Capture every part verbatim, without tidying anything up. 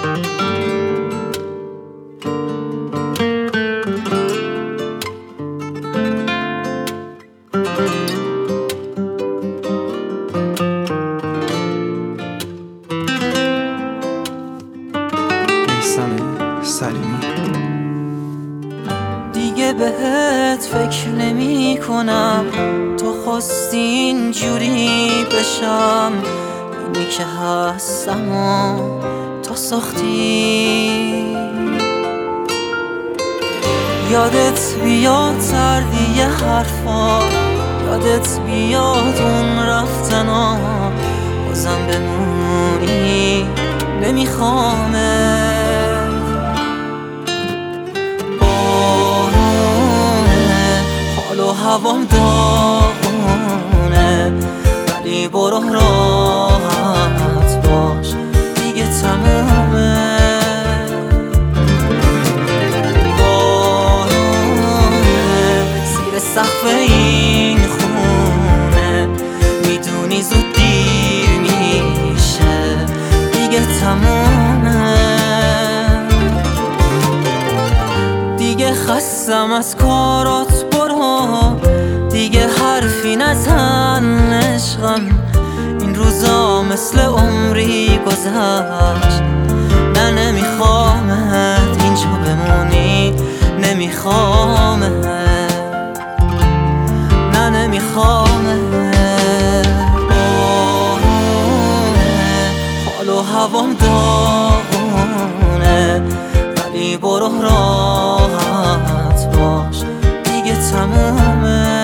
دیگه بهت فکر نمی کنم، تو خواستی اینجوری بشم. اینی که هستم و تو ساختی. یادت بیاد سردی حرفا، یادت بیاد اون رفتنا، بازم بمونی نمیخوامه. حال و هوام داغونه، ولی برو راحت باش دیگه تمومه. بارونه زیر سقف این خونه، میدونی زود دیر میشه دیگه تمومه. دیگه خستم از کارات، برو دیگه حرفی نزن عشقم. این روزا مثل عمری گذشت، نه نمیخوامت اینجا بمونی، نمیخوامت، نه نمیخوامت. بارونه حال و هوام داغونه، ولی برو راحت باش دیگه تمومه.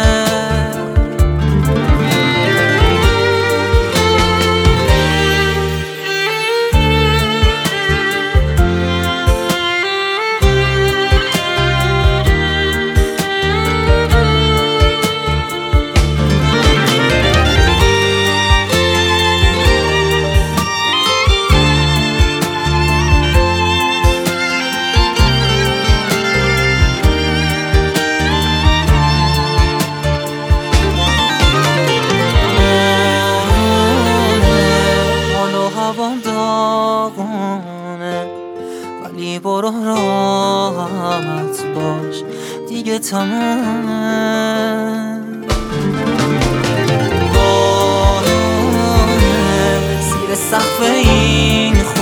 داغونه ولی برو راحت باش دیگه تمومه. بارونه زیر سقف این